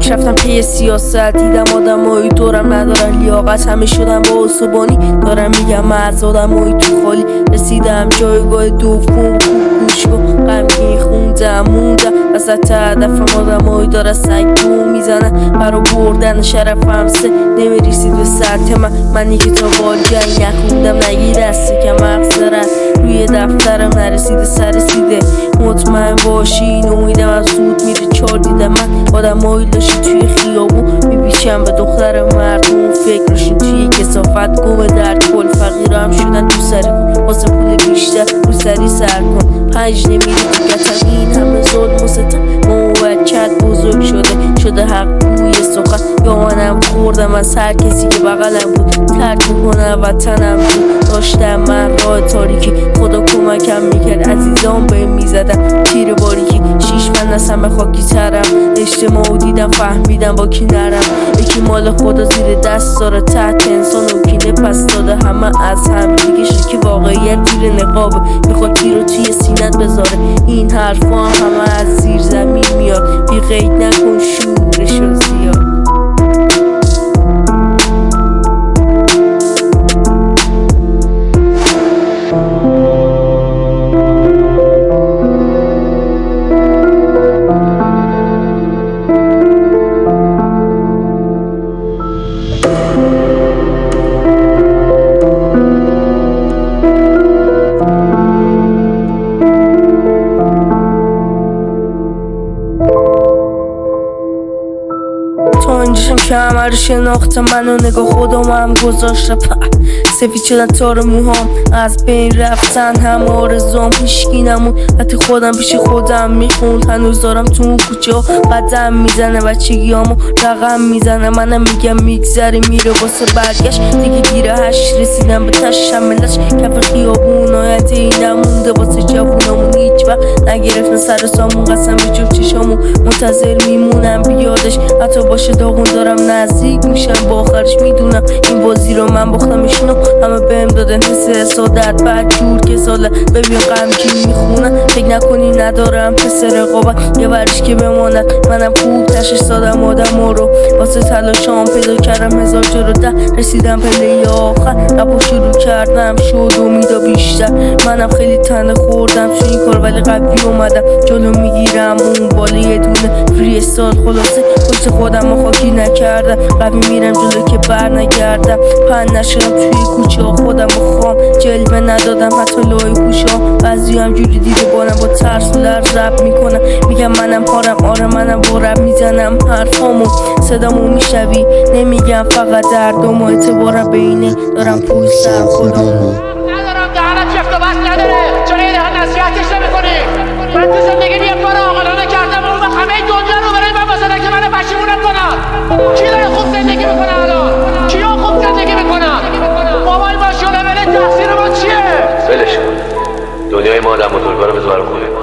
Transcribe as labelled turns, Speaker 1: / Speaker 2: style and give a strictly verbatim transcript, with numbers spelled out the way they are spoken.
Speaker 1: همش رفتم پی سیاست، دیدم آدمایی دورم ندارن لیاقت، همه شدن با اسبانی. دارم میگم من از آدمایی تو خالی رسیدم جایگاه دوم. گوش کن غمگین خوندم موندم وسط هدفم، آدمایی داره سگ بو میزنن برا بردن شرفم، سه نمیریسید به سطح من. منی که تا بالگنگ نخوندم نگی دست کم اقصرن روی دفترم نرسیده سرسیده. مطمئن باشین امیدم از زود میره چار دیدم من آدمایی لاشی توی خیابون میپیچم به دختر مردم. فکرشون توی کسافت گم درد کل فقیرم شدن تو سری واسه پول بیشتر رو سری سر کن. پنج نمیره تو گتم این همه ظلم و ستم، موکت بزرگ شده شده حق گوی سخن. یا منم خوردم از هر کسی که بغلم بود ترک کنه وطنم بود. داشتم من راه تاریکی خدا کمکم میکرد عزیزان به میزدم تیر باریکی. شیش من نسم خاکی ترم اجتماع دیدم فهمیدم با کی نرم. یکی مال خدا زیر دست داره تحت انسان و کینه پس داده همه از هم دیگه شکی واقعیت زیر نقابه میخواد تیر رو توی سینت بذاره. این حرفا هم همه از زیر زمین میاد بی قید نکن شورشو زیاد. تا اینجاشم که همه رو شناختم منو نگاه خودم هم گذاشتم سفید شدن تار موهام از بین رفتن همه آرزوام هیشکی نمون. وقتی خودم پیش خودم میخوند هنوز دارم تو اون کوچه ها قدم میزنه بچگیامو رقم میزنه. منم میگم میگذره میره واسه برگشت دیگه گیره هشت رسیدم به تش شملش کف خیابون آینده ای نمونده واسه جوونامون هیچ وقت نگرفتن سر سامون قسم به جفت چشامون منتظر میمونم بیادش حتی باشه داغون دارم نزدیک میشم با آخرش میدونم این بازی رو من باختمشونو همه بهم دادن حس حسادت بعد جور که ساله ببین غمگین میخونن فکر نکنی ندارم حس رقابت یه ورش که بماند. منم خوب تشش سادم آدم رو واسه تلاشام پیدا کردم هزار جا ده رسیدم پله آخر رپو شروع کردم شد امیدا بیشتر. منم خیلی تنه خوردم تو این کار ولی قوی اومدم جلو میگیرم اون بالا یه دونه فری استال خلاصه پشت خودم و خاکی نکردم قوی میرم جلو که بر نگردم پن نشدم توی کوچه خودم بخوام جلوه ندادم حتی لای گوشام بعضی هم جوری دیده بارم با ترس و لرز رب میکنم میگم منم کارم آره منم با رب میزنم حرفامو صدامو میشوی نمیگم فقط دردم و اعتبارم بینه دارم پول سر خودم
Speaker 2: ندارم دهنم چفت و بس نداره چرا یه دهن نصیحتش نمیکنی؟ من تو زندگی یه کار عاقلانه کردم اون وقت همه دنیا رو برای من واسه که من پشیمونم کنم. کی داره خوب زندگی میکنه الان؟ کیا خوب زندگی میکنن؟ بابای باشه لول تقصیر ما چیه؟
Speaker 3: ولش کن دنیای ما آدم بزرگوارو بذار خونه